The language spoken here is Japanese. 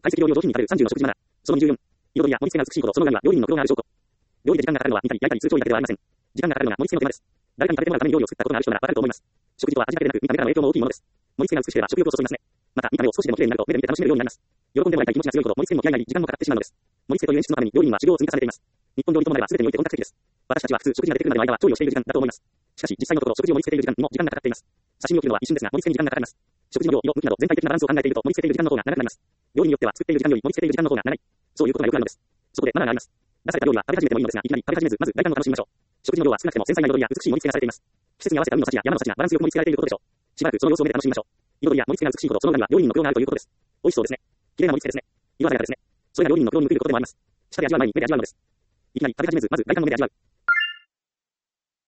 懐石料理を上品に食べる30の食事マナー。その24。彩りや盛り付けが美しいほどその裏には料理人の苦労がある証拠。料理で時間がかかるのは煮たり焼いたりする調理だけではありません。時間がかかるのが盛り付けの手間です。誰かに食べてもらうために料理を作ったことがある人ならわかると思います。食事とは味だけでなく見た目からの影響も大きいものです。盛り付けが美しければ食欲をそそりますね。また見た目を少しでも綺麗になると目で見て楽しめるようになります。喜んでもらいたい気持ちが強いほど盛り付けにも気合が入り時間もかかってしまうのです。盛り付けという演出のために料理人は修行を積み重ねています。日本料理ともなれば全てにおいて本格的です。私たちは普通食事が出てくるまでの間は調理をしている時間だと思います。しかし実際のところ食事を盛り付けている時間にも時間がかかっています。写真を切るのは一瞬ですが盛り付けに時間がかかります。食事の量、色、向きなど全体的なバランスを考えていると盛り付けている時間の方が長くなります。料理によっては作っている時間より盛り付けている時間の方が長い。そういうことがよくあるのです。そこでマナーがあります。出された料理は食べ始めてもいいのですが、いきなり食べ始めず、まず大胆を楽しみましょう。食事の量は少なくても繊細な彩りや美しい盛り付けがされています。季節に合わせた海の幸や山の幸がバランスよく盛り付けられていることでしょう。しばらくその様子を目で楽しみましょう。彩りや盛り付けが美しいほどその裏には料理人の苦労があるということです。美味しそうですね。綺麗な盛り付けですね。色鮮やかですね。それが料理人の苦労に報いることでもあります。舌で味わう前に目で味わうのです。いきなり食べ始めず、まず大胆の目で味わう。